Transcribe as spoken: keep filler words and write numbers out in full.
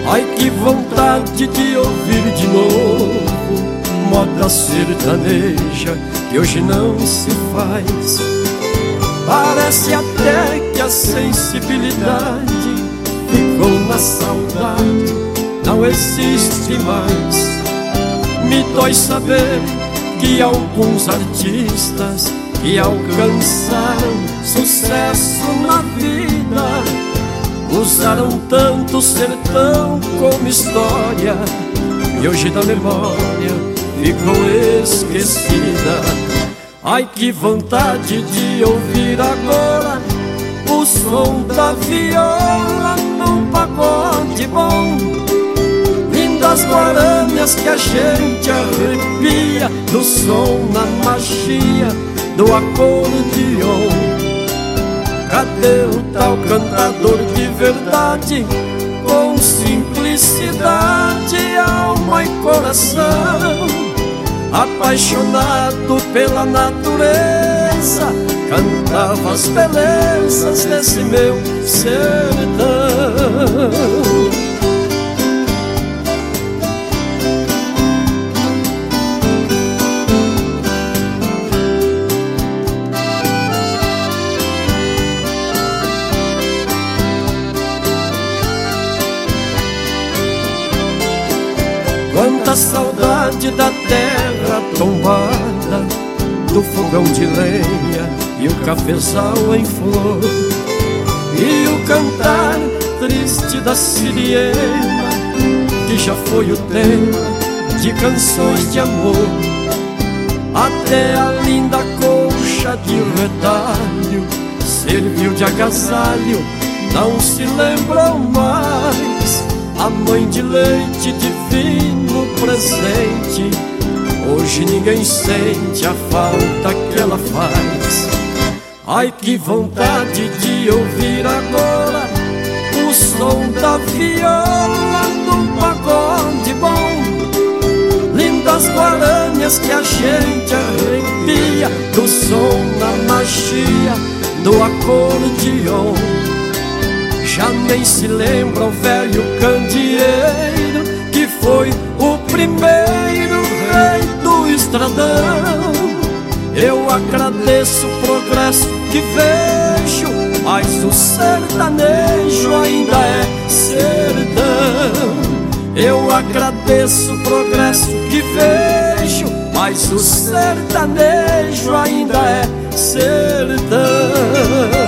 Ai, que vontade de ouvir de novo moda sertaneja que hoje não se faz. Parece até que a sensibilidade ficou na saudade, não existe mais. Me dói saber que alguns artistas que alcançaram sucesso na vida usaram tanto o sertão como história, e hoje da memória ficou esquecida. Ai, que vontade de ouvir agora o som da viola num pagode bom. Lindas guaranias que a gente arrepia do som na magia do acordeon. Cadê o tal cantador de verdade, com simplicidade, alma e coração, apaixonado pela natureza, cantava as belezas desse meu sertão. Quanta saudade da terra tombada, do fogão de lenha e o cafezal em flor, e o cantar triste da siriema, que já foi o tema de canções de amor. Até a linda colcha de retalho serviu de agasalho, não se lembram mais. A mãe de leite divino presente, hoje ninguém sente a falta que ela faz. Ai, que vontade de ouvir agora o som da viola num pagode bom. Lindas guaranias que a gente arrepia do som na magia do acordeon. Já nem se lembra o velho candeeiro, que foi o primeiro rei do estradão. Eu agradeço o progresso que vejo, mas o sertanejo ainda é sertão. Eu agradeço o progresso que vejo, mas o sertanejo ainda é sertão.